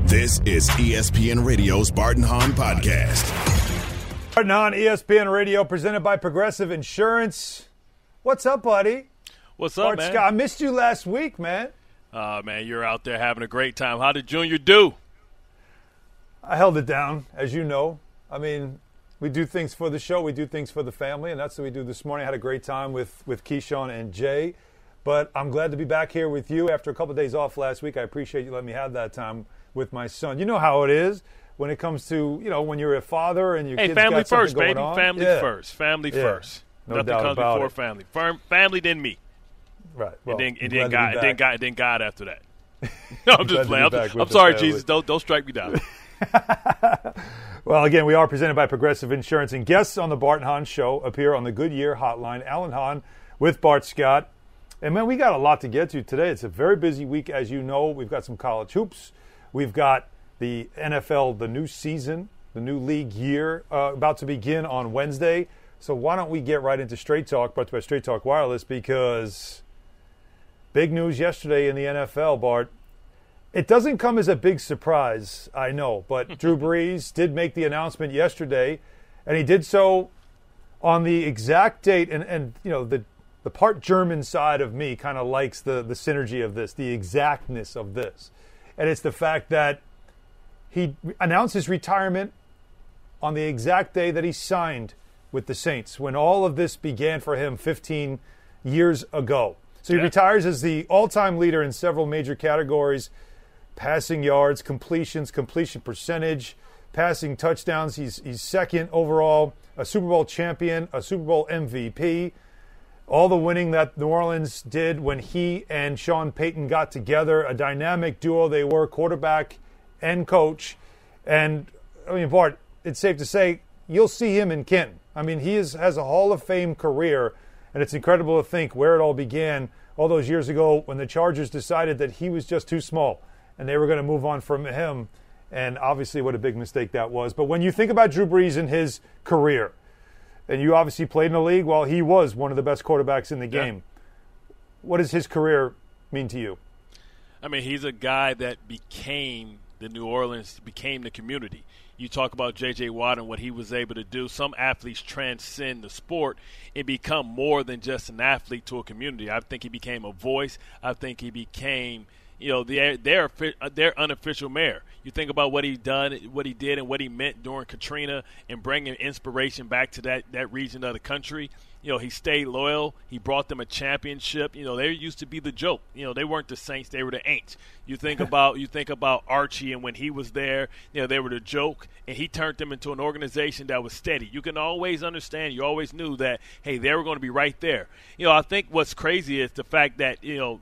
This is ESPN Radio's Bart and Hahn Podcast. Bart and Hahn, ESPN Radio, presented by Progressive Insurance. What's up, buddy? What's up, Bart man? Scott, I missed you last week, man. Man, you're out there having a great time. How did Junior do? I held it down, as you know. I mean, we do things for the show. We do things for the family, and that's what we do this morning. I had a great time with Keyshawn and Jay. But I'm glad to be back here with you after a couple of days off last week. I appreciate you letting me have that time with my son. You know how it is when it comes to, when you're a father and your kids got something first, going baby. on. Family first. Family first. No Nothing doubt comes about before it. family. Family, then me. Right. Well, and then God after that. No, I'm just Glad to playing. be back with I'm the sorry, family. Jesus. Don't strike me down. Well, again, we are presented by Progressive Insurance, and guests on the Bart and Hahn Show appear on the Goodyear Hotline. Alan Hahn with Bart Scott. And, man, we got a lot to get to today. It's a very busy week, as you know. We've got some college hoops. We've got the NFL, the new season, the new league year about to begin on Wednesday. So why don't we get right into Straight Talk, brought to you by Straight Talk Wireless, because big news yesterday in the NFL, Bart. It doesn't come as a big surprise, I know, but Drew Brees did make the announcement yesterday, and he did so on the exact date, and the part German side of me kind of likes the synergy of this, the exactness of this. And it's the fact that he announced his retirement on the exact day that he signed with the Saints, when all of this began for him 15 years ago. So he retires as the all-time leader in several major categories: passing yards, completions, completion percentage, passing touchdowns. He's second overall, a Super Bowl champion, a Super Bowl MVP. All the winning that New Orleans did when he and Sean Payton got together, a dynamic duo they were, quarterback and coach. And, Bart, it's safe to say you'll see him in Canton. I mean, he has a Hall of Fame career, and it's incredible to think where it all began all those years ago when the Chargers decided that he was just too small and they were going to move on from him. And obviously what a big mistake that was. But when you think about Drew Brees and his career, and you obviously played in the league, well, he was one of the best quarterbacks in the game. What does his career mean to you? I mean, he's a guy that became the New Orleans, became the community. You talk about J.J. Watt and what he was able to do. Some athletes transcend the sport and become more than just an athlete to a community. I think he became a voice. I think he became their unofficial mayor. You think about what he did, and what he meant during Katrina, and bringing inspiration back to that region of the country. He stayed loyal. He brought them a championship. They used to be the joke. They weren't the Saints; they were the Aints. You think about Archie, and when he was there, they were the joke, and he turned them into an organization that was steady. You can always understand. You always knew that, hey, they were going to be right there. I think what's crazy is the fact that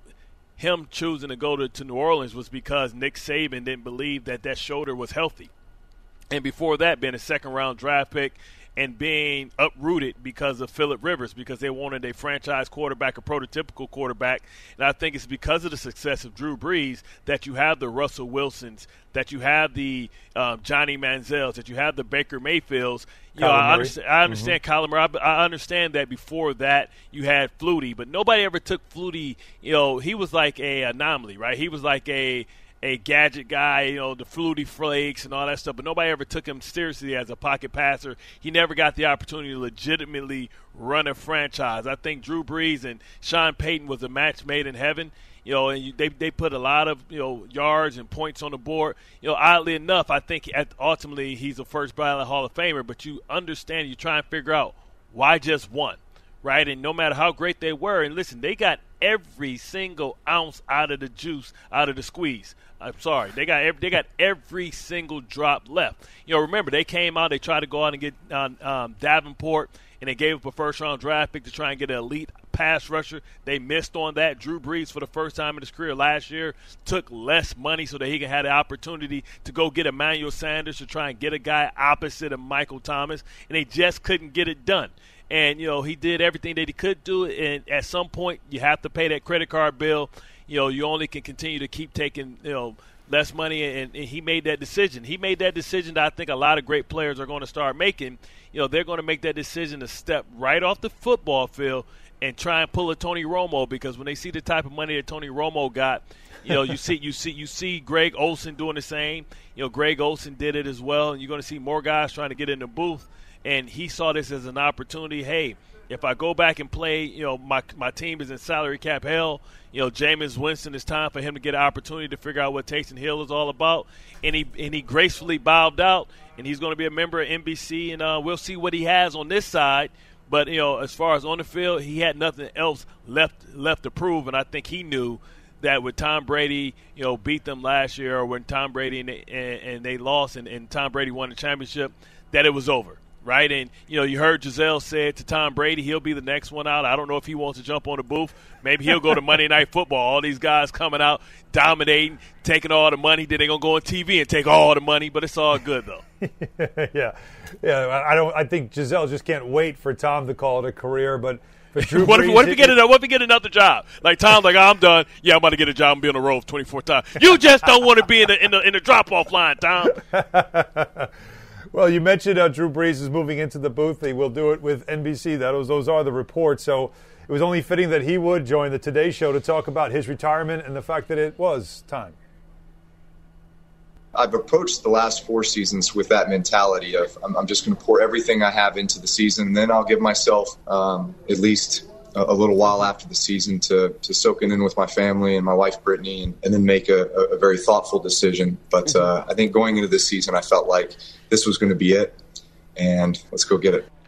him choosing to go to New Orleans was because Nick Saban didn't believe that shoulder was healthy. And before that, being a second-round draft pick and being uprooted because of Phillip Rivers, because they wanted a franchise quarterback, a prototypical quarterback. And I think it's because of the success of Drew Brees that you have the Russell Wilsons, that you have the Johnny Manziels, that you have the Baker Mayfields. I understand Kyler Murray. I understand that before that you had Flutie, but nobody ever took Flutie. He was like a anomaly, right? He was like a gadget guy, the Flutie flakes and all that stuff, but nobody ever took him seriously as a pocket passer. He never got the opportunity to legitimately run a franchise. I think Drew Brees and Sean Payton was a match made in heaven. And they put a lot of yards and points on the board. Oddly enough, I think ultimately he's a first ballot Hall of Famer. But you understand, you try and figure out why just one, right? And no matter how great they were, and listen, they got every single ounce out of the juice, out of the squeeze. I'm sorry, they got every single drop left. Remember, they came out, they tried to go out and get Davenport, and they gave up a first-round draft pick to try and get an elite pass rusher. They missed on that. Drew Brees, for the first time in his career last year, took less money so that he could have the opportunity to go get Emmanuel Sanders, to try and get a guy opposite of Michael Thomas, and they just couldn't get it done. And, he did everything that he could do, and at some point you have to pay that credit card bill. You only can continue to keep taking, less money, and he made that decision. He made that decision that I think a lot of great players are going to start making. They're going to make that decision to step right off the football field and try and pull a Tony Romo, because when they see the type of money that Tony Romo got, you see Greg Olsen doing the same. Greg Olsen did it as well, and you're going to see more guys trying to get in the booth. And he saw this as an opportunity. Hey, if I go back and play, my team is in salary cap hell. Jameis Winston, it's time for him to get an opportunity to figure out what Taysom Hill is all about. And he gracefully bowed out, and he's going to be a member of NBC, and we'll see what he has on this side. But, as far as on the field, he had nothing else left to prove, and I think he knew that with Tom Brady, beat them last year, or when Tom Brady and they lost and Tom Brady won the championship, that it was over. Right, and you heard Giselle say to Tom Brady, he'll be the next one out. I don't know if he wants to jump on the booth. Maybe he'll go to Monday Night Football. All these guys coming out, dominating, taking all the money. Then they're gonna go on TV and take all the money. But it's all good though. yeah. I think Giselle just can't wait for Tom to call it a career. But for Drew what Brees, if he get another job? Like Tom's like, I'm done. Yeah, I'm about to get a job and be on the road 24 times. You just don't want to be in the drop off line, Tom. Well, you mentioned Drew Brees is moving into the booth. He will do it with NBC. Those are the reports. So it was only fitting that he would join the Today Show to talk about his retirement and the fact that it was time. I've approached the last 4 seasons with that mentality of I'm just going to pour everything I have into the season, and then I'll give myself at least a little while after the season to soak it in with my family and my wife, Brittany, and then make a very thoughtful decision. But I think going into this season, I felt like this was going to be it, and let's go get it.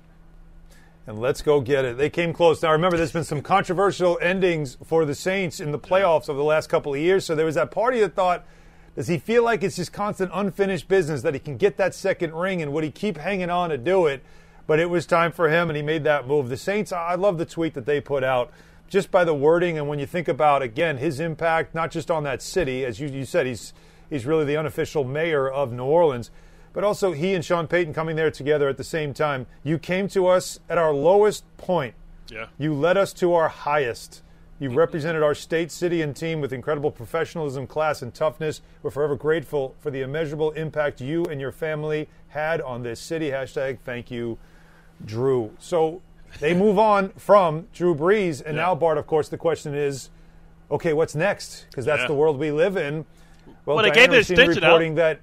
And let's go get it. They came close. Now, remember, there's been some controversial endings for the Saints in the playoffs over the last couple of years. So there was that party that thought, does he feel like it's just constant unfinished business, that he can get that second ring, and would he keep hanging on to do it? But it was time for him, and he made that move. The Saints, I love the tweet that they put out just by the wording. And when you think about, again, his impact, not just on that city, as you said, he's really the unofficial mayor of New Orleans, but also he and Sean Payton coming there together at the same time. You came to us at our lowest point. Yeah. You led us to our highest. You represented our state, city, and team with incredible professionalism, class, and toughness. We're forever grateful for the immeasurable impact you and your family had on this city. # thank you, Drew. So they move on from Drew Brees, and now, Bart, of course, the question is, okay, what's next? Because that's the world we live in. Well, they gave the extension reporting out.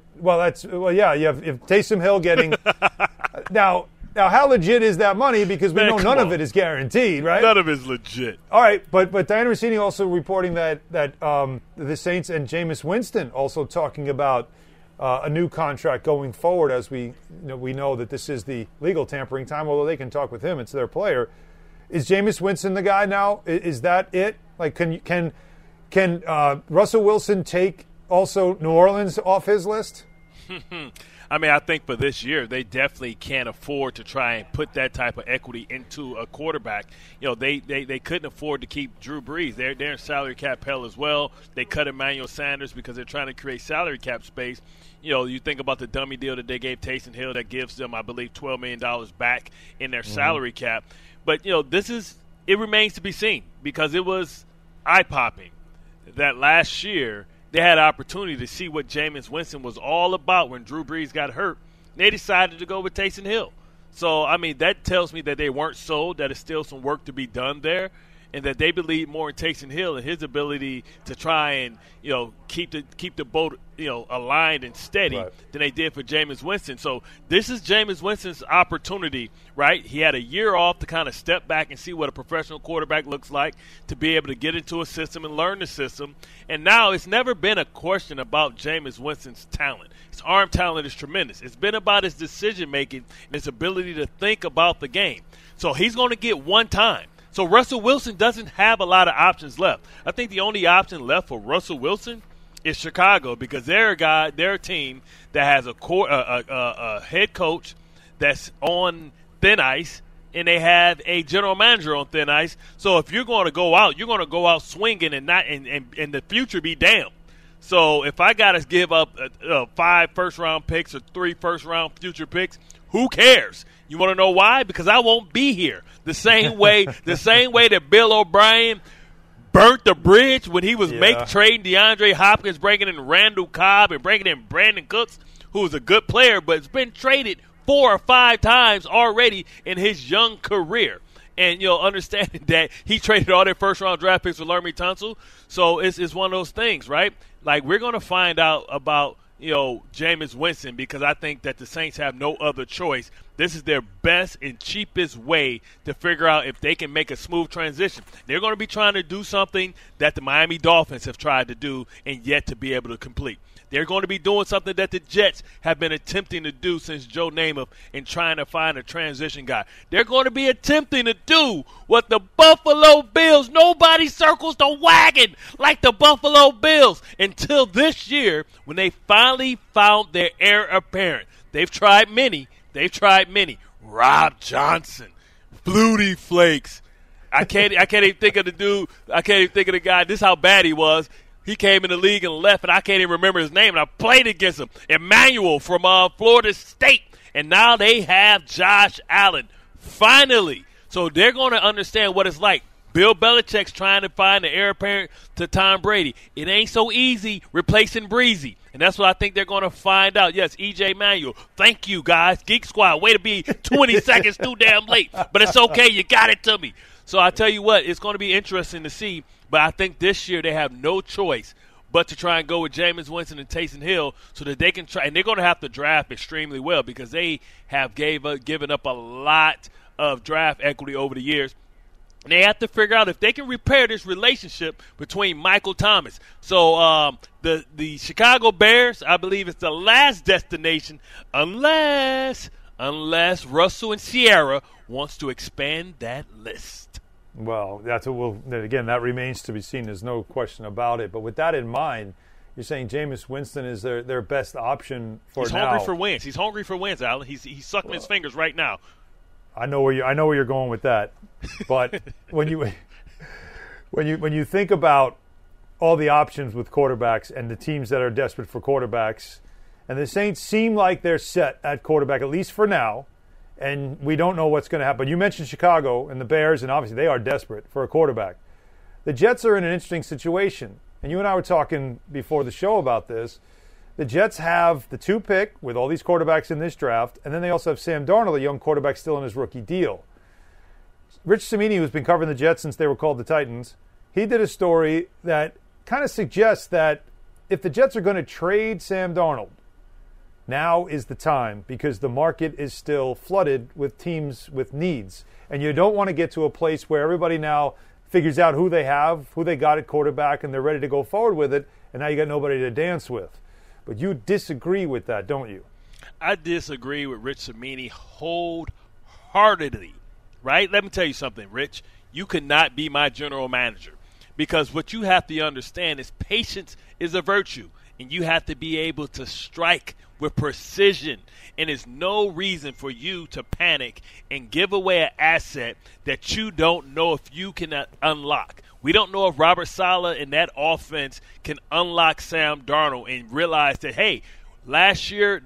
You have Taysom Hill getting now, how legit is that money? Because we know none of it is guaranteed, right? None of it is legit. All right, but Diana Rossini also reporting that the Saints and Jameis Winston also talking about a new contract going forward, as we know that this is the legal tampering time, although they can talk with him. It's their player. Is Jameis Winston the guy now? Is that it? Like, can Russell Wilson take also New Orleans off his list? I mean, I think for this year, they definitely can't afford to try and put that type of equity into a quarterback. They couldn't afford to keep Drew Brees. They're in salary cap hell as well. They cut Emmanuel Sanders because they're trying to create salary cap space. You think about the dummy deal that they gave Taysom Hill that gives them, I believe, $12 million back in their salary cap. But, it remains to be seen, because it was eye-popping that last year they had an opportunity to see what Jameis Winston was all about when Drew Brees got hurt. They decided to go with Taysom Hill. So, I mean, that tells me that they weren't sold, that there's still some work to be done there, and that they believe more in Taysom Hill and his ability to try and, keep the boat, aligned and steady than they did for Jameis Winston. So this is Jameis Winston's opportunity, right? He had a year off to kind of step back and see what a professional quarterback looks like, to be able to get into a system and learn the system. And now it's never been a question about Jameis Winston's talent. His arm talent is tremendous. It's been about his decision-making and his ability to think about the game. So he's going to get one time. So Russell Wilson doesn't have a lot of options left. I think the only option left for Russell Wilson is Chicago, because they're a team that has a head coach that's on thin ice, and they have a general manager on thin ice. So if you're going to go out, you're going to go out swinging and not and the future be damned. So if I got to give up 5 first-round picks or 3 first-round future picks, who cares? You want to know why? Because I won't be here. The same way that Bill O'Brien burnt the bridge when he was trading DeAndre Hopkins, bringing in Randall Cobb, and bringing in Brandon Cooks, who was a good player, but has been traded 4 or 5 times already in his young career. And, understanding that he traded all their first-round draft picks for Laremy Tunsil. So it's one of those things, right? Like, we're going to find out about, Jameis Winston, because I think that the Saints have no other choice. This is their best and cheapest way to figure out if they can make a smooth transition. They're going to be trying to do something that the Miami Dolphins have tried to do and yet to be able to complete. They're going to be doing something that the Jets have been attempting to do since Joe Namath in trying to find a transition guy. They're going to be attempting to do what the Buffalo Bills, nobody circles the wagon like the Buffalo Bills until this year when they finally found their heir apparent. They've tried many. Rob Johnson, Flutie Flakes. I can't even think of the dude. I can't even think of the guy. This is how bad he was. He came in the league and left, and I can't even remember his name, and I played against him. Emmanuel from Florida State. And now they have Josh Allen, finally. So they're going to understand what it's like. Bill Belichick's trying to find the heir apparent to Tom Brady. It ain't so easy replacing Breezy. And that's what I think they're going to find out. Yes, E.J. Manuel. Thank you, guys. Geek Squad. Way to be 20 seconds too damn late. But it's okay. You got it to me. So I tell you what, it's going to be interesting to see. But I think this year they have no choice but to try and go with Jameis Winston and Taysom Hill so that they can try. And they're going to have to draft extremely well because they have given up a lot of draft equity over the years. And they have to figure out if they can repair this relationship between Michael Thomas. So the Chicago Bears, I believe, is the last destination unless Russell and Sierra wants to expand that list. Well, that remains to be seen. There's no question about it. But with that in mind, you're saying Jameis Winston is their best option for now. He's hungry for wins, Alan. He's sucking his fingers right now. I know where you're going with that. But when you think about all the options with quarterbacks and the teams that are desperate for quarterbacks, and the Saints seem like they're set at quarterback, at least for now, and we don't know what's going to happen. You mentioned Chicago and the Bears, and obviously they are desperate for a quarterback. The Jets are in an interesting situation, and you and I were talking before the show about this. The Jets have the 2 pick with all these quarterbacks in this draft, and then they also have Sam Darnold, a young quarterback still in his rookie deal. Rich Cimini, who's been covering the Jets since they were called the Titans, he did a story that kind of suggests that if the Jets are going to trade Sam Darnold, now is the time because the market is still flooded with teams with needs. And you don't want to get to a place where everybody now figures out who they got at quarterback, and they're ready to go forward with it, and now you got nobody to dance with. But you disagree with that, don't you? I disagree with Rich Cimini wholeheartedly, right? Let me tell you something, Rich. You cannot be my general manager because what you have to understand is patience is a virtue, and you have to be able to strike with precision. And there's no reason for you to panic and give away an asset that you don't know if you can unlock. We don't know if Robert Saleh and that offense can unlock Sam Darnold and realize that, hey, last year,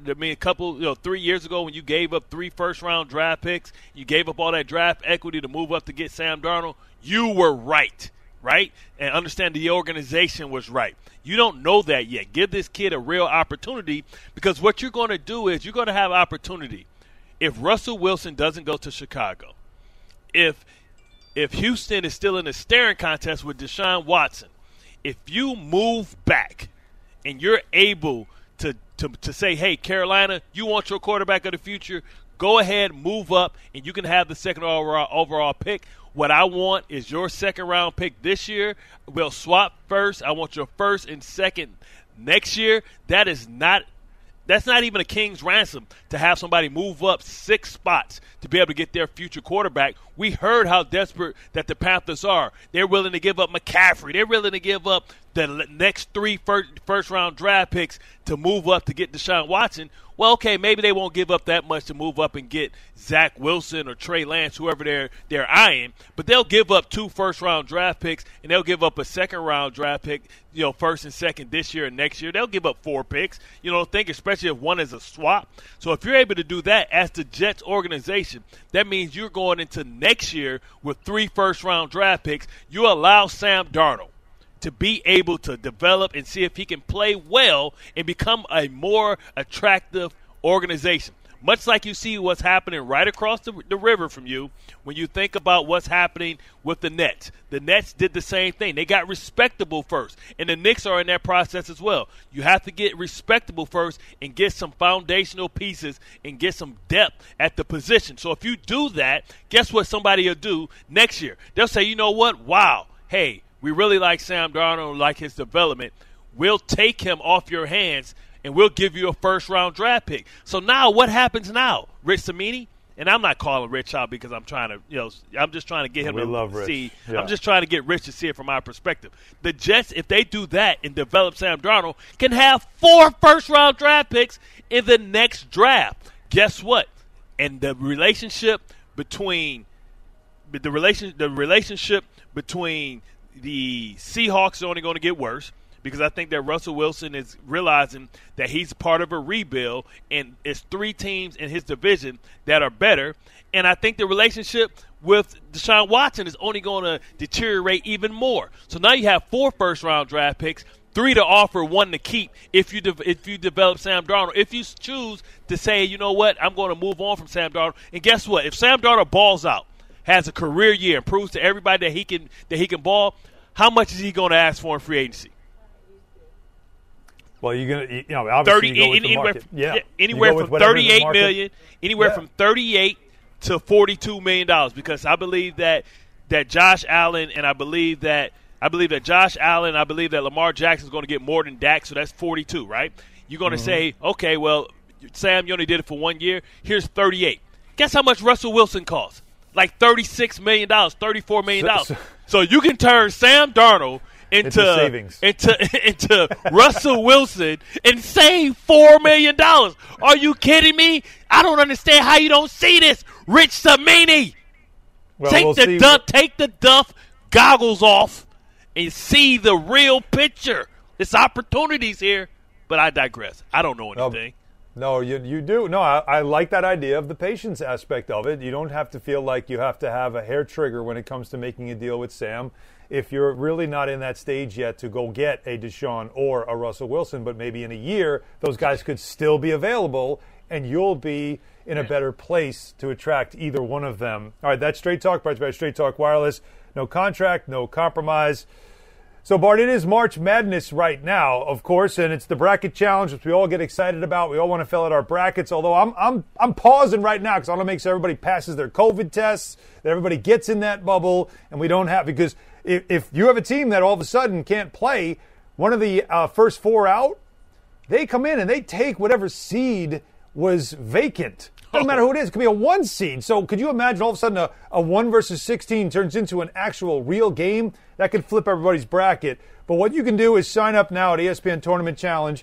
3 years ago when you gave up 3 first-round draft picks, you gave up all that draft equity to move up to get Sam Darnold, you were right? And understand the organization was right. You don't know that yet. Give this kid a real opportunity because what you're going to do is you're going to have opportunity. If Russell Wilson doesn't go to Chicago, if Houston is still in a staring contest with Deshaun Watson, if you move back and you're able to say, hey, Carolina, you want your quarterback of the future, go ahead, move up, and you can have the second overall pick. What I want is your second-round pick this year. We'll swap first. I want your first and second next year. That's not even a king's ransom to have somebody move up 6 spots to be able to get their future quarterback. We heard how desperate that the Panthers are. They're willing to give up McCaffrey. They're willing to give up the next 3 first-round draft picks to move up to get Deshaun Watson. Well, okay, maybe they won't give up that much to move up and get Zach Wilson or Trey Lance, whoever they're eyeing, but they'll give up 2 first-round draft picks, and they'll give up a second-round draft pick, first and second this year and next year. They'll give up 4 picks, especially if one is a swap. So if you're able to do that as the Jets organization, that means you're going into next year with 3 first-round draft picks. You allow Sam Darnold to be able to develop and see if he can play well and become a more attractive organization. Much like you see what's happening right across the river from you when you think about what's happening with the Nets. The Nets did the same thing. They got respectable first, and the Knicks are in that process as well. You have to get respectable first and get some foundational pieces and get some depth at the position. So if you do that, guess what somebody will do next year? They'll say, you know what? Wow, hey, we really like Sam Darnold, like his development. We'll take him off your hands, and we'll give you a first-round draft pick. So now what happens now? Rich Cimini, and I'm not calling Rich out because I'm trying to, I'm just trying to get him to see. Yeah. I'm just trying to get Rich to see it from our perspective. The Jets, if they do that and develop Sam Darnold, can have 4 first-round draft picks in the next draft. Guess what? And the relationship between the Seahawks is only going to get worse, because I think that Russell Wilson is realizing that he's part of a rebuild, and it's 3 teams in his division that are better. And I think the relationship with Deshaun Watson is only going to deteriorate even more. So now you have 4 first-round draft picks, 3 to offer, 1 to keep if you develop Sam Darnold. If you choose to say, you know what, I'm going to move on from Sam Darnold. And guess what? If Sam Darnold balls out, has a career year, and proves to everybody that he can ball, how much is he going to ask for in free agency? Well, you're gonna, obviously you go with the market. Anywhere from $38 million, from $38 to $42 million, because I believe that Josh Allen, and I believe that Lamar Jackson is going to get more than Dak, so that's 42, right? You're going to say, okay, well, Sam, you only did it for 1 year. Here's 38. Guess how much Russell Wilson costs? Like $36 million, $34 million. So you can turn Sam Darnold into Russell Wilson and save $4 million. Are you kidding me? I don't understand how you don't see this, Rich Cimini. Well, take the Duff goggles off and see the real picture. There's opportunities here, but I digress. I don't know anything. No, you do. No, I like that idea of the patience aspect of it. You don't have to feel like you have to have a hair trigger when it comes to making a deal with Sam. If you're really not in that stage yet to go get a Deshaun or a Russell Wilson, but maybe in a year, those guys could still be available, and you'll be in a better place to attract either one of them. All right, that's Straight Talk, brought to you by Straight Talk Wireless. No contract, no compromise. So, Bart, it is March Madness right now, of course, and it's the bracket challenge, which we all get excited about. We all want to fill out our brackets, although I'm pausing right now because I want to make sure everybody passes their COVID tests, that everybody gets in that bubble, and we don't have, because if you have a team that all of a sudden can't play, one of the first 4 out, they come in and they take whatever seed was vacant. Doesn't matter who it is. It could be a 1 seed. So could you imagine all of a sudden a 1 versus 16 turns into an actual real game? That could flip everybody's bracket. But what you can do is sign up now at ESPN Tournament Challenge,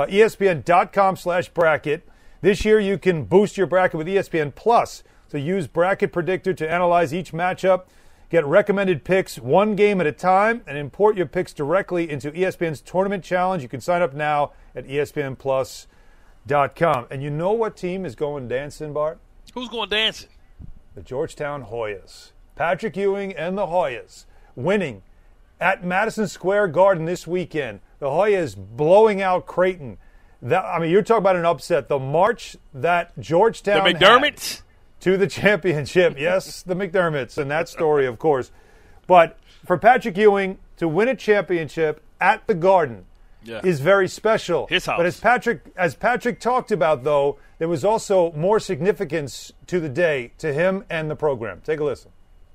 ESPN.com/bracket. This year you can boost your bracket with ESPN Plus. So use Bracket Predictor to analyze each matchup, get recommended picks 1 game at a time, and import your picks directly into ESPN's Tournament Challenge. You can sign up now at ESPNplus.com. And you know what team is going dancing, Bart? Who's going dancing? The Georgetown Hoyas. Patrick Ewing and the Hoyas winning at Madison Square Garden this weekend. The Hoyas blowing out Creighton. You're talking about an upset. The march that Georgetown the McDermotts? Had to the championship. Yes, the McDermotts, and that story, of course. But for Patrick Ewing to win a championship at the Garden is very special. His house. But as Patrick talked about, though, there was also more significance to the day, to him and the program. Take a listen.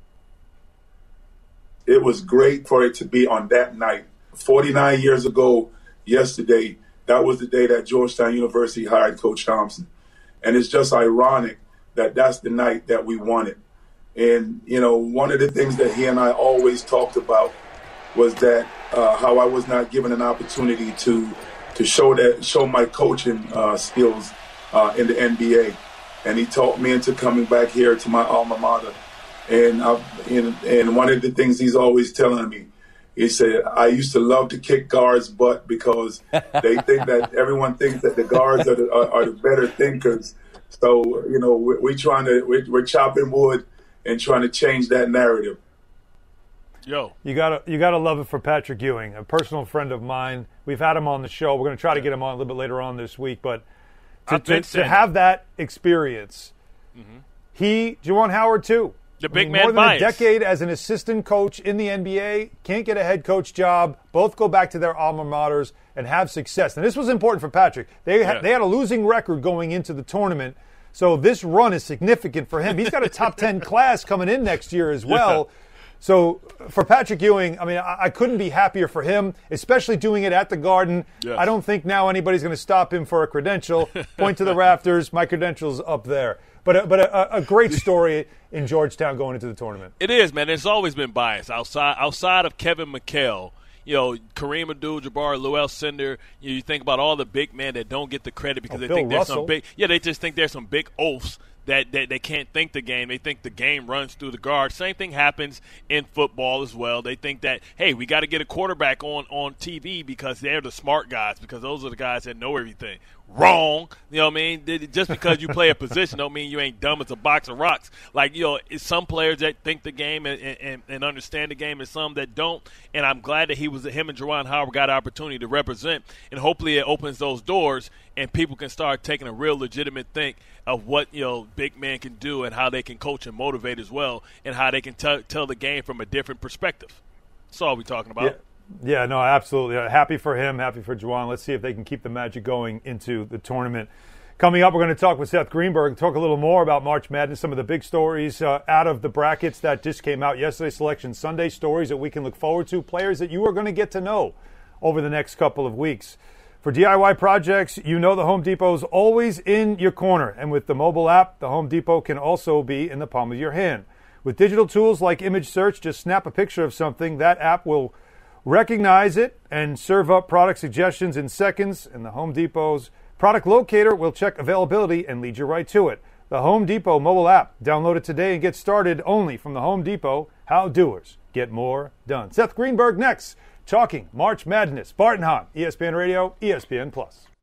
It was great for it to be on that night. 49 years ago, yesterday, that was the day that Georgetown University hired Coach Thompson. And it's just ironic that that's the night that we won it. And, one of the things that he and I always talked about was that how I was not given an opportunity to show my coaching skills in the NBA. And he talked me into coming back here to my alma mater. And one of the things he's always telling me, he said, I used to love to kick guards' butt because they think that everyone thinks that the guards are the better thinkers. So, we're chopping wood and trying to change that narrative. Yo, you gotta love it for Patrick Ewing, a personal friend of mine. We've had him on the show. We're going to try to get him on a little bit later on this week. But to have that experience. Juwan Howard too. The big man more than bias. a decade as an assistant coach in the NBA, can't get a head coach job. Both go back to their alma maters and have success. And this was important for Patrick. They had a losing record going into the tournament, so this run is significant for him. He's got a top 10 class coming in next year as well. So for Patrick Ewing, I mean, I couldn't be happier for him, especially doing it at the Garden. Yes. I don't think now anybody's going to stop him for a credential. Point to the rafters. My credential's up there. But a great story in Georgetown going into the tournament. It is, man. It's always been biased. Outside of Kevin McHale, Kareem Abdul-Jabbar, Lou Alcindor, you think about all the big men that don't get the credit because they think there's some big – they just think there's some big oafs that they can't think the game. They think the game runs through the guard. Same thing happens in football as well. They think that, hey, we got to get a quarterback on TV because they're the smart guys, because those are the guys that know everything. Wrong. You know what I mean? Just because you play a position don't mean you ain't dumb as a box of rocks. Like, it's some players that think the game and understand the game and some that don't. And I'm glad that him and Juwan Howard got an opportunity to represent. And hopefully it opens those doors and people can start taking a real legitimate think of what, big men can do and how they can coach and motivate as well, and how they can tell the game from a different perspective. That's all we're talking about. Yeah, no, absolutely. Happy for him, happy for Juwan. Let's see if they can keep the magic going into the tournament. Coming up, we're going to talk with Seth Greenberg, talk a little more about March Madness, some of the big stories out of the brackets that just came out yesterday, Selection Sunday, stories that we can look forward to, players that you are going to get to know over the next couple of weeks. For DIY projects, the Home Depot's always in your corner. And with the mobile app, the Home Depot can also be in the palm of your hand. With digital tools like image search, just snap a picture of something. That app will recognize it and serve up product suggestions in seconds. And the Home Depot's product locator will check availability and lead you right to it. The Home Depot mobile app. Download it today and get started only from the Home Depot. How doers get more done. Seth Greenberg next. Talking March Madness. Bart and Hahn, ESPN Radio, ESPN+.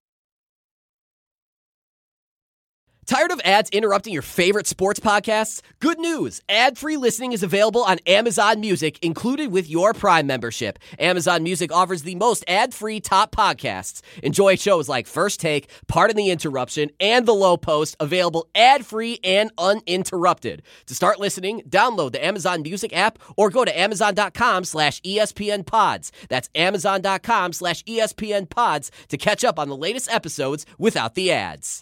Tired of ads interrupting your favorite sports podcasts? Good news! Ad-free listening is available on Amazon Music, included with your Prime membership. Amazon Music offers the most ad-free top podcasts. Enjoy shows like First Take, Pardon the Interruption, and The Low Post, available ad-free and uninterrupted. To start listening, download the Amazon Music app or go to Amazon.com/ESPN Pods. That's Amazon.com/ESPN Pods to catch up on the latest episodes without the ads.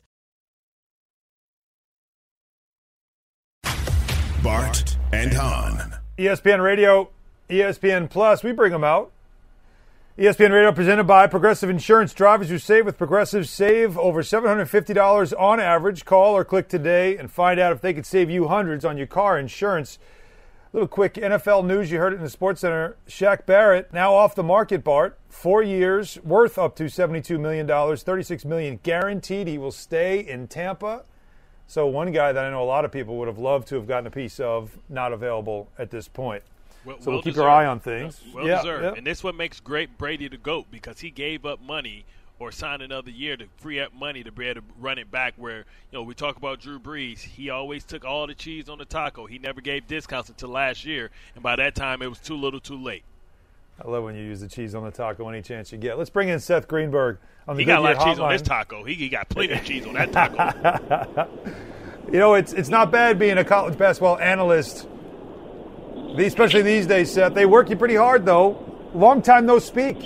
Bart and Hahn. ESPN Radio, ESPN+, we bring them out. ESPN Radio presented by Progressive Insurance. Drivers who save with Progressive save over $750 on average. Call or click today and find out if they could save you hundreds on your car insurance. A little quick NFL news. You heard it in the Sports Center. Shaq Barrett now off the market, Bart. 4 years, worth up to $72 million, $36 million guaranteed. He will stay in Tampa. So one guy that I know a lot of people would have loved to have gotten a piece of, not available at this point. So we'll keep our eye on things. Well deserved. And this is what makes great Brady the GOAT, because he gave up money or signed another year to free up money to be able to run it back where, we talk about Drew Brees. He always took all the cheese on the taco. He never gave discounts until last year, and by that time it was too little too late. I love when you use the cheese on the taco any chance you get. Let's bring in Seth Greenberg on the He got a lot of cheese hotline. on his taco. He got plenty of cheese on that taco. It's not bad being a college basketball analyst, especially these days, Seth. They work you pretty hard, though. Long time no speak.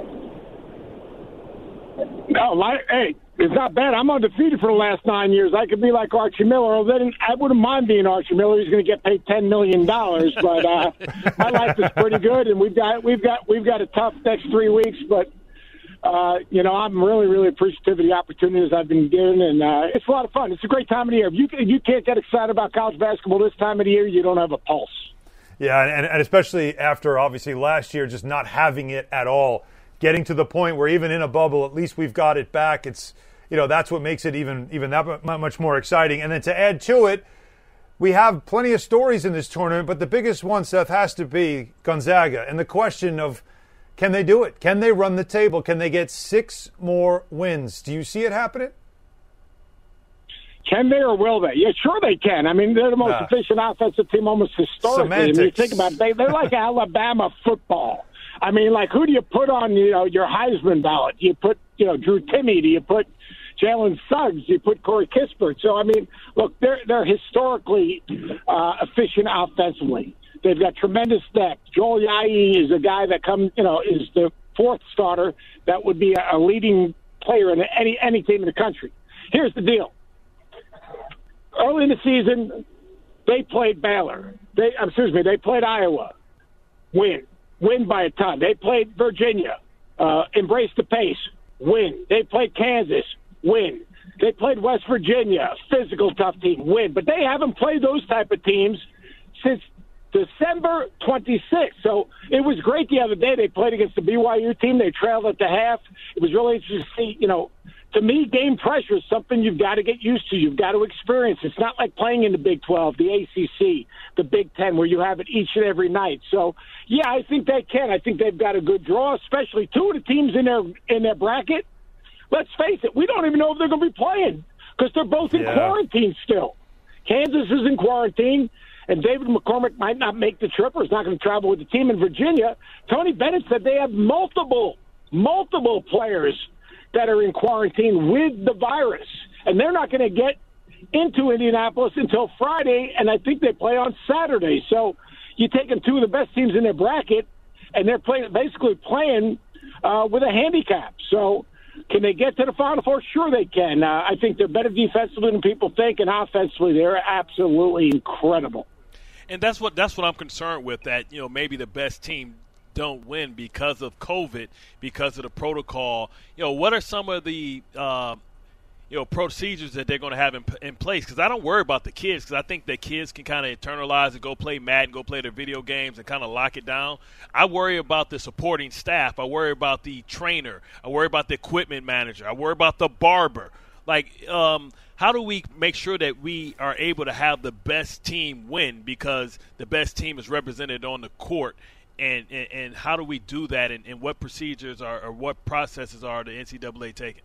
No, hey, it's not bad. I'm undefeated for the last 9 years. I could be like Archie Miller. I wouldn't mind being Archie Miller. He's going to get paid $10 million. But my life is pretty good, and we've got a tough next 3 weeks. But I'm really, really appreciative of the opportunities I've been given, and it's a lot of fun. It's a great time of the year. If you can't get excited about college basketball this time of the year, you don't have a pulse. Yeah, and especially after, obviously, last year just not having it at all, getting to the point where even in a bubble, at least we've got it back. It's, that's what makes it even that much more exciting. And then to add to it, we have plenty of stories in this tournament, but the biggest one, Seth, has to be Gonzaga. And the question of, can they do it? Can they run the table? Can they get 6 more wins? Do you see it happening? Can they or will they? Yeah, sure they can. I mean, they're the most efficient offensive team almost historically. Semantics. I mean, you think about it, they're like Alabama football. I mean, like, who do you put on, your Heisman ballot? Do you put, Drew Timme? Do you put, Jalen Suggs, you put Corey Kispert. So, I mean, look, they're historically efficient offensively. They've got tremendous depth. Joel Yayi is a guy that is the fourth starter that would be a leading player in any team in the country. Here's the deal. Early in the season, they played Baylor. They played Iowa. Win by a ton. They played Virginia. Embrace the pace. Win. They played Kansas. Win. They played West Virginia. Physical, tough team. Win. But they haven't played those type of teams since December 26th. So it was great the other day. They played against the BYU team. They trailed at the half. It was really interesting to see, to me, game pressure is something you've got to get used to. You've got to experience. It's not like playing in the Big 12, the ACC, the Big 10, where you have it each and every night. So, yeah, I think they can. I think they've got a good draw, especially two of the teams in their bracket. Let's face it, we don't even know if they're going to be playing because they're both in quarantine still. Kansas is in quarantine, and David McCormick might not make the trip or is not going to travel with the team in Virginia. Tony Bennett said they have multiple players that are in quarantine with the virus, and they're not going to get into Indianapolis until Friday, and I think they play on Saturday. So you're taking two of the best teams in their bracket, and they're basically playing with a handicap. So can they get to the Final Four? Sure they can. I think they're better defensively than people think, and offensively they're absolutely incredible. And that's what I'm concerned with, that maybe the best team don't win because of COVID, because of the protocol. What are some of the procedures that they're going to have in place? Because I don't worry about the kids, because I think that kids can kind of internalize and go play Madden, go play their video games and kind of lock it down. I worry about the supporting staff. I worry about the trainer. I worry about the equipment manager. I worry about the barber. How do we make sure that we are able to have the best team win, because the best team is represented on the court? And how do we do that, and what procedures or what processes are the NCAA taking?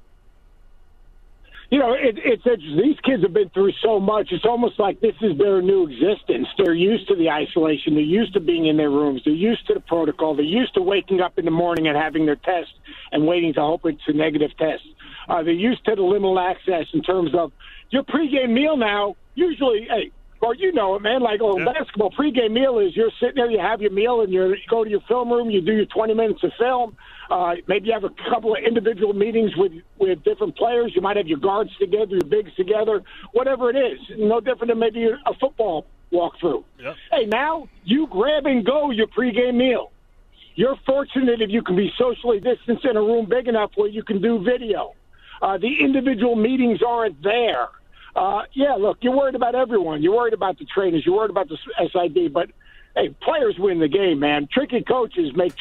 It's interesting. These kids have been through so much. It's almost like this is their new existence. They're used to the isolation. They're used to being in their rooms. They're used to the protocol. They're used to waking up in the morning and having their test and waiting to hope it's a negative test. They're used to the limited access in terms of your pregame meal now. Usually, or it, man, like basketball pregame meal is you're sitting there, you have your meal, and you go to your film room, you do your 20 minutes of film. Maybe you have a couple of individual meetings with different players. You might have your guards together, your bigs together, whatever it is. No different than maybe a football walkthrough. Yep. Hey, now you grab and go your pregame meal. You're fortunate if you can be socially distanced in a room big enough where you can do video. The individual meetings aren't there. Look, you're worried about everyone. You're worried about the trainers. You're worried about the SID. But, hey, players win the game, man. Tricky players make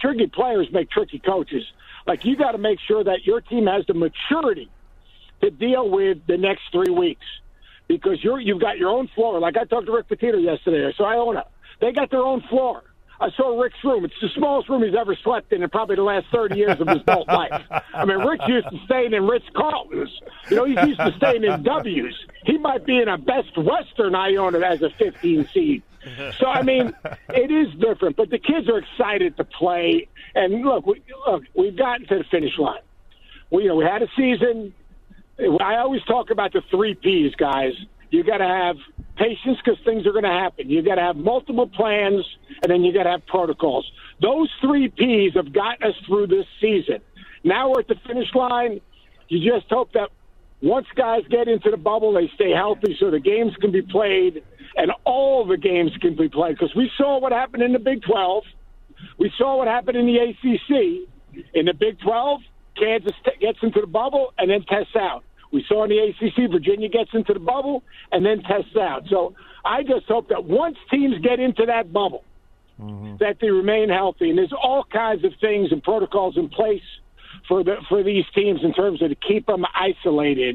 tricky coaches. Like, you got to make sure that your team has the maturity to deal with the next 3 weeks, because you've got your own floor. Like I talked to Rick Pitino yesterday, so Iona. They got their own floor. I saw Rick's room. It's the smallest room he's ever slept in probably the last 30 years of his adult life. I mean, Rick's used to staying in Ritz-Carltons. He's used to staying in W's. He might be in a Best Western Iona as a 15 seed. So, I mean, it is different. But the kids are excited to play. And, look, we've gotten to the finish line. We had a season. I always talk about the 3 Ps, guys. You got to have patience, because things are going to happen. You got to have multiple plans, and then you got to have protocols. Those 3 Ps have gotten us through this season. Now we're at the finish line. You just hope that once guys get into the bubble, they stay healthy so the games can be played, and all the games can be played. Because we saw what happened in the Big 12. We saw what happened in the ACC. In the Big 12, Kansas gets into the bubble and then tests out. We saw in the ACC, Virginia gets into the bubble and then tests out. So I just hope that once teams get into that bubble, that they remain healthy. And there's all kinds of things and protocols in place for these teams in terms of to keep them isolated.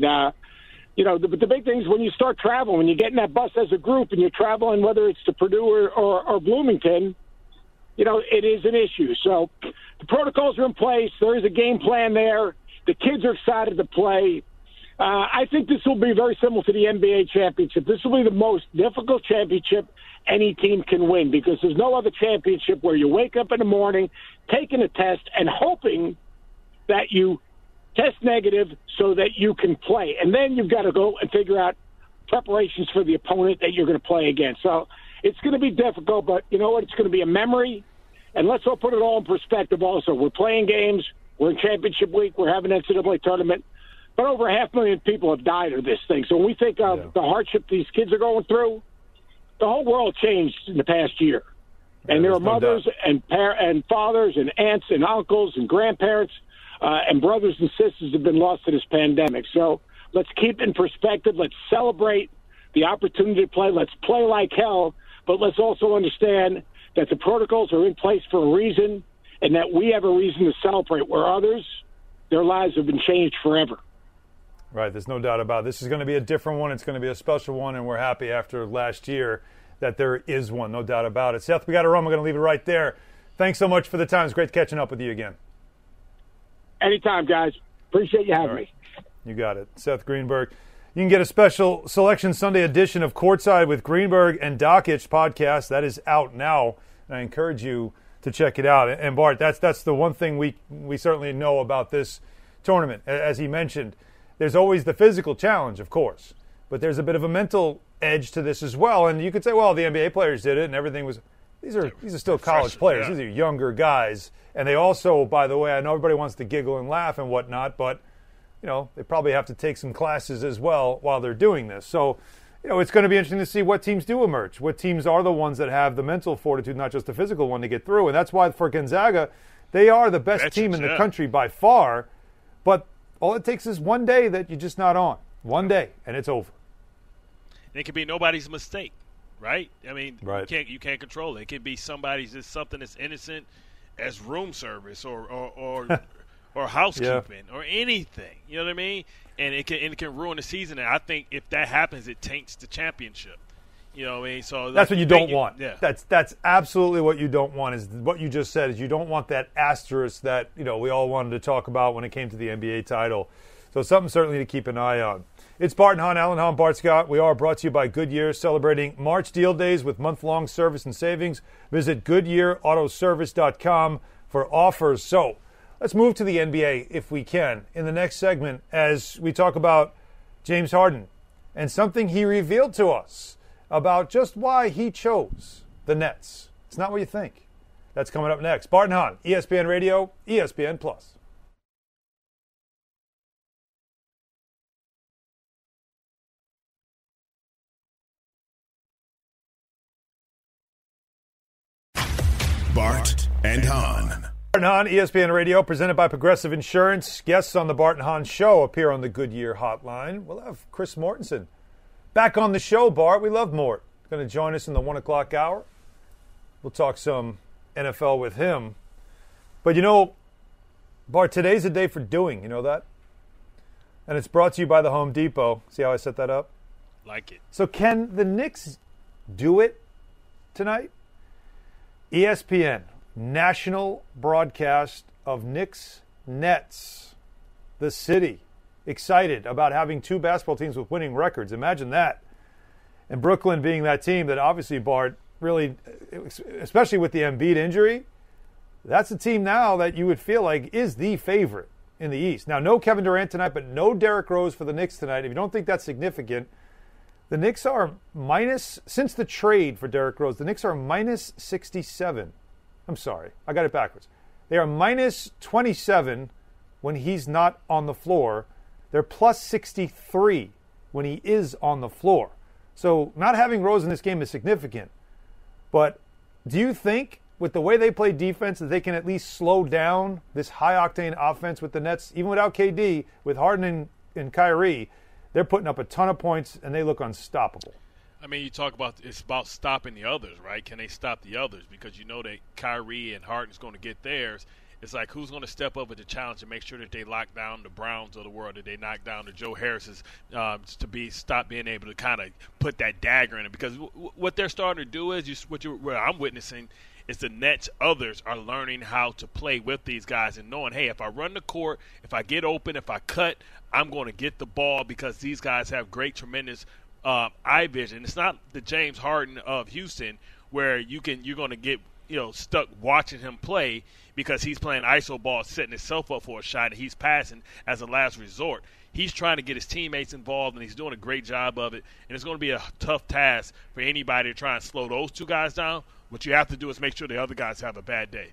The big thing is when you start traveling, when you get in that bus as a group and you're traveling, whether it's to Purdue or Bloomington, it is an issue. So the protocols are in place. There is a game plan there. The kids are excited to play. I think this will be very similar to the NBA championship. This will be the most difficult championship any team can win, because there's no other championship where you wake up in the morning, taking a test, and hoping that you test negative so that you can play. And then you've got to go and figure out preparations for the opponent that you're going to play against. So it's going to be difficult, but you know what? It's going to be a memory. And let's all put it all in perspective also. We're playing games. We're in championship week. We're having an NCAA tournament. But over 500,000 people have died of this thing. So when we think of the hardship these kids are going through, the whole world changed in the past year. And there are mothers and fathers and aunts and uncles and grandparents and brothers and sisters have been lost to this pandemic. So let's keep in perspective. Let's celebrate the opportunity to play. Let's play like hell. But let's also understand that the protocols are in place for a reason and that we have a reason to celebrate where others, their lives have been changed forever. Right, there's no doubt about it. This is going to be a different one. It's going to be a special one, and we're happy after last year that there is one, no doubt about it. Seth, we got to run. We're going to leave it right there. Thanks so much for the time. It's great catching up with you again. Anytime, guys. Appreciate you having me. You got it. Seth Greenberg. You can get a special Selection Sunday edition of Courtside with Greenberg and Dockich podcast. That is out now, and I encourage you to check it out. And, Bart, that's the one thing we certainly know about this tournament. As he mentioned, there's always the physical challenge, of course, but there's a bit of a mental edge to this as well. And you could say, well, the NBA players did it and everything was – these are still college players. Yeah. These are younger guys. And they also, by the way, I know everybody wants to giggle and laugh and whatnot, but, you know, they probably have to take some classes as well while they're doing this. So, you know, it's going to be interesting to see what teams do emerge, what teams are the ones that have the mental fortitude, not just the physical one, to get through. And that's why for Gonzaga, they are the best team in the country by far, but all it takes is one day that you're just not on. One day, and it's over. It could be nobody's mistake, right? I mean, right. You can't control it. It could be somebody's just something as innocent as room service or housekeeping or anything. You know what I mean? And it can ruin the season. And I think if that happens, it taints the championship. You know what I mean? So that's what you don't want. Yeah. That's absolutely what you don't want. Is what you just said. Is you don't want that asterisk that we all wanted to talk about when it came to the NBA title. So something certainly to keep an eye on. It's Bart and Hahn, Alan Hahn, Bart Scott. We are brought to you by Goodyear, celebrating March Deal Days with month-long service and savings. Visit GoodyearAutoservice.com for offers. So let's move to the NBA if we can in the next segment as we talk about James Harden and something he revealed to us about just why he chose the Nets. It's not what you think. That's coming up next. Bart and Hahn, ESPN Radio, ESPN+. Bart and Hahn. Bart and Hahn, ESPN Radio, presented by Progressive Insurance. Guests on the Bart and Hahn Show appear on the Goodyear Hotline. We'll have Chris Mortensen back on the show, Bart. We love Mort. Going to join us in the 1 o'clock hour. We'll talk some NFL with him. But Bart, today's a day for doing. You know that? And it's brought to you by the Home Depot. See how I set that up? Like it. So can the Knicks do it tonight? ESPN, national broadcast of Knicks Nets. The city excited about having two basketball teams with winning records. Imagine that. And Brooklyn being that team that obviously, Bart, really, especially with the Embiid injury, that's a team now that you would feel like is the favorite in the East. Now, no Kevin Durant tonight, but no Derrick Rose for the Knicks tonight. If you don't think that's significant, the Knicks are minus, since the trade for Derrick Rose, the Knicks are minus 67. I'm sorry, I got it backwards. They are minus 27 when he's not on the floor. They're plus 63 when he is on the floor. So not having Rose in this game is significant. But do you think, with the way they play defense, that they can at least slow down this high-octane offense with the Nets? Even without KD, with Harden and Kyrie, they're putting up a ton of points, and they look unstoppable. I mean, you talk about it's about stopping the others, right? Can they stop the others? Because you know that Kyrie and Harden's going to get theirs. It's like, who's going to step up with the challenge and make sure that they lock down the Browns of the world, that they knock down the Joe Harris's to stop being able to kind of put that dagger in it? Because what they're starting to do is, what I'm witnessing is the Nets others are learning how to play with these guys and knowing, hey, if I run the court, if I get open, if I cut, I'm going to get the ball because these guys have great, tremendous eye vision. It's not the James Harden of Houston where you're going to get stuck watching him play because he's playing iso ball, setting himself up for a shot, and he's passing as a last resort. He's trying to get his teammates involved, and he's doing a great job of it. And it's going to be a tough task for anybody to try and slow those two guys down. What you have to do is make sure the other guys have a bad day.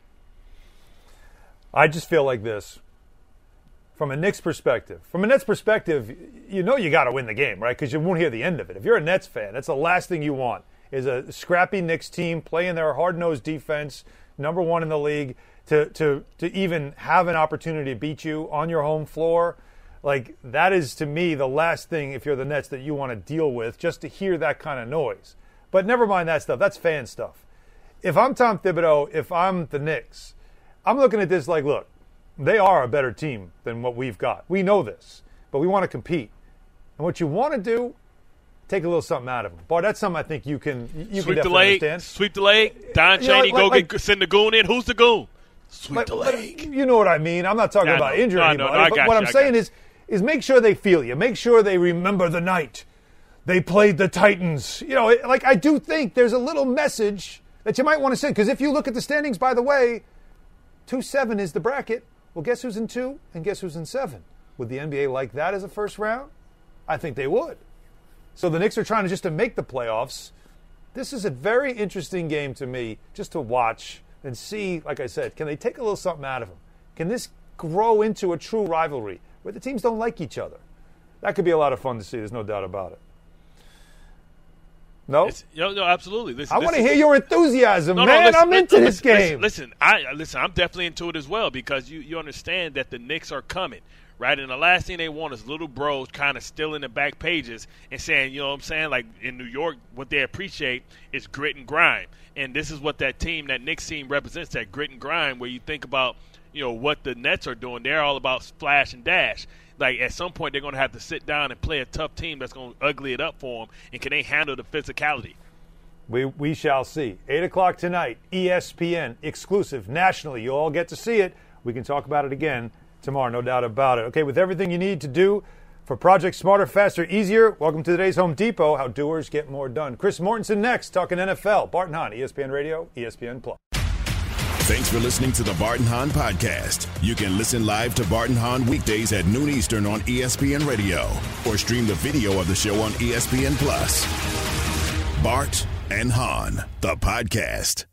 I just feel like this. From a Knicks perspective, from a Nets perspective, you got to win the game, right? Because you won't hear the end of it. If you're a Nets fan, that's the last thing you want is a scrappy Knicks team playing their hard-nosed defense, number one in the league, to even have an opportunity to beat you on your home floor. Like, that is, to me, the last thing, if you're the Nets, that you want to deal with, just to hear that kind of noise. But never mind that stuff. That's fan stuff. If I'm Tom Thibodeau, if I'm the Knicks, I'm looking at this like, look, they are a better team than what we've got. We know this, but we want to compete. And what you want to do, take a little something out of them. Bart, that's something I think you can definitely understand. Sweep the leg. Don Chaney, send the goon in. Who's the goon? Sweep the leg. You know what I mean. I'm not talking about injuring anybody. But what I'm saying is make sure they feel you. Make sure they remember the night they played the Titans. I do think there's a little message that you might want to send. Because if you look at the standings, by the way, 2-7 is the bracket. Well, guess who's in 2 and guess who's in 7? Would the NBA like that as a first round? I think they would. So the Knicks are trying to make the playoffs. This is a very interesting game to me just to watch and see, like I said, can they take a little something out of them? Can this grow into a true rivalry where the teams don't like each other? That could be a lot of fun to see. There's no doubt about it. No? No, absolutely. Listen, I want to hear your enthusiasm, man. I'm into this game. Listen, I'm definitely into it as well because you understand that the Knicks are coming, right? And the last thing they want is little bros kind of still in the back pages and saying, you know what I'm saying? Like in New York, what they appreciate is grit and grime. And this is what that Knicks team represents, that grit and grime, where you think about, what the Nets are doing. They're all about splash and dash. Like, at some point, they're going to have to sit down and play a tough team that's going to ugly it up for them. And can they handle the physicality? We shall see. 8 o'clock tonight, ESPN, exclusive nationally. You all get to see it. We can talk about it again tomorrow, no doubt about it. Okay, with everything you need to do for Project Smarter, Faster, Easier, welcome to today's Home Depot, how doers get more done. Chris Mortensen next, talking NFL. Bart and Hahn, ESPN Radio, ESPN Plus. Thanks for listening to the Bart and Hahn Podcast. You can listen live to Bart and Hahn weekdays at noon Eastern on ESPN Radio or stream the video of the show on ESPN Plus. Bart and Hahn, the podcast.